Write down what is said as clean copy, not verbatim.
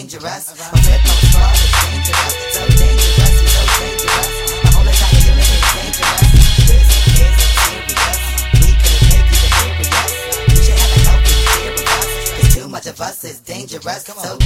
dangerous. My flip on squad is dangerous. So dangerous, he's so dangerous. My whole entire unit is dangerous. This is serious. We couldn't make you delirious. You should have a healthy fear of us, 'cause too much of us is dangerous. So